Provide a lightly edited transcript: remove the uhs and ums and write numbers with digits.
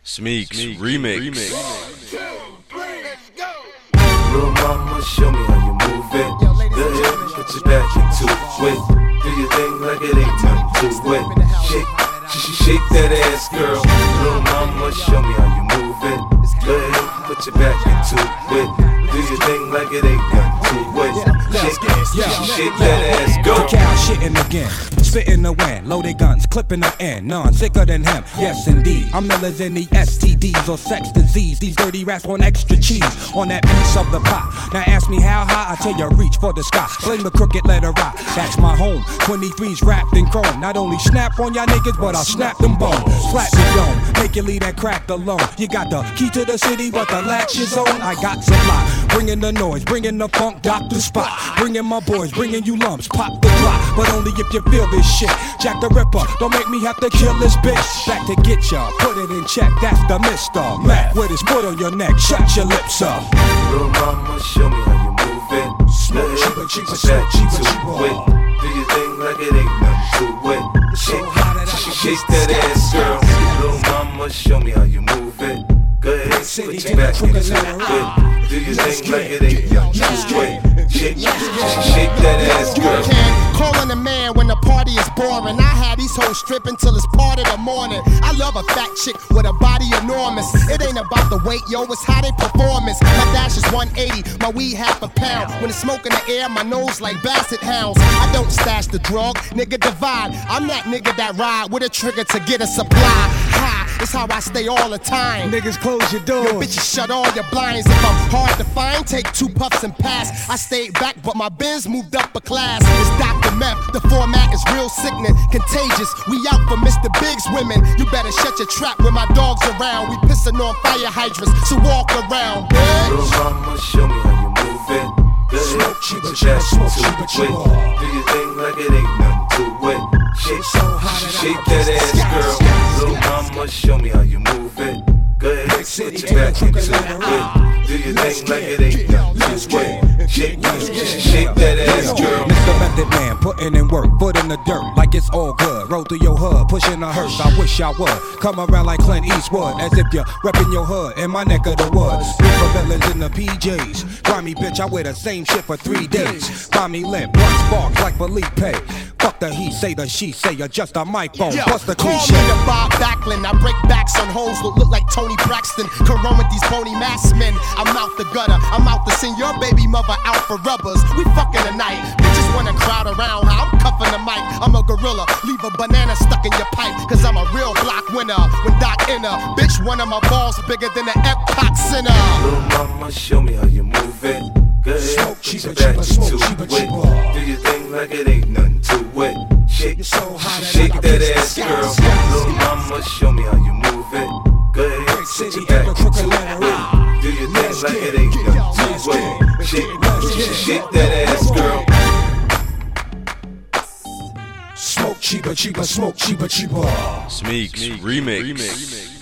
Smeeks remix. Little mama, show me how you move it. Go ahead, put your back into it. Do your thing like it ain't nothing to it. Shake that ass, girl. Little mama, show me how you move it. Go ahead, put your back into it. Do your thing like it ain't nothing to it. Shake that ass, go. Cow shitting again, spitting the wind, loaded guns, clipping the end. None sicker than him, yes indeed. I'm illers in the STDs or sex disease. These dirty rats want extra cheese on that piece of the pie. Now ask me how high, I tell you reach for the sky. Blame the crooked letter I, that's my home. 23's wrapped in chrome. Not only snap on y'all niggas, but I'll snap them bones. Slap the dome, make you leave that crack alone. You got the key to the city, but the latch is on. I got supply, bringing the noise, bringing the funk, Dr. Spot. Bringing my boys, bringing you lumps, pop the clock. But only if you feel this shit. Jack the Ripper, don't make me have to kill this bitch. Back to get ya, put it in check, that's the Mr. Mac with his foot on your neck, shut your lips up. Little mama, show me how you move it. Go ahead, put your back into it. Do your thing like it ain't nothing to it. Shake that ass, girl. Little mama, show me how you move it. Go ahead, put your back into it. Do your thing like it ain't nothing to it. Shake that ass, girl. Calling a man when the party is boring. I had these hoes stripping till it's part of the morning. I love a fat chick with a body enormous. It ain't about the weight, yo, it's how they performance. My dash is 180, my weed half a pound. When it's smoke in the air, my nose like basset hounds. I don't stash the drug, nigga divide. I'm that nigga that ride with a trigger to get a supply. Ha, it's how I stay all the time. Niggas close your doors. Yo, bitches shut all your blinds. If I'm hard to find, take 2 puffs and pass. I stayed back, but my Benz moved up a class. It's Dr. Meth, the format is real sickening, contagious. We out for Mr. Big's women. You better shut your trap when my dog's around. We pissing on fire hydrants, so walk around, bitch. Little mama, show me how you move it. Go ahead, put your back into it. Do your thing like it ain't nothing to it. Shake that ass, girl. Little mama, show me how you move it. Go ahead, put your back into it. Do your thing like it ain't nothing to it. Shake that ass, girl. Mr. Method Man, putting in work, foot in the dirt, like it's all good. Roll through your hood, pushing the hearse. I wish I would come around like Clint Eastwood, as if you're repping your hood in my neck of the woods. Reaper villains in the PJs, grimy bitch, I wear the same shit for 3 days. Buy me limp, blunt sparks like Felipe. Fuck the he say, the she say, adjust a microphone. What's the cliche? Call me the Bob Backlund. I break backs on hoes that look like Tony Braxton. Can run with these pony masked men. I'm out the gutter. I'm out to send your baby mother out for rubbers. We fucking tonight. Bitches wanna crowd around. I'm cuffing the mic. I'm a gorilla. Leave a banana stuck in your pipe. Cause I'm a real block winner. When Doc enter, bitch, one of my balls bigger than the Epcot Center. Little mama, show me how you move it. Go ahead, put your back into it. Do your thing like it ain't nothing to it. Shake that ass, girl. Little mama, show me how you move it. Go ahead, put your back into it. Do your thing like it ain't nothing to it. Shake that ass, girl. Smoke cheaper, smoke cheaper. Smeeks remix.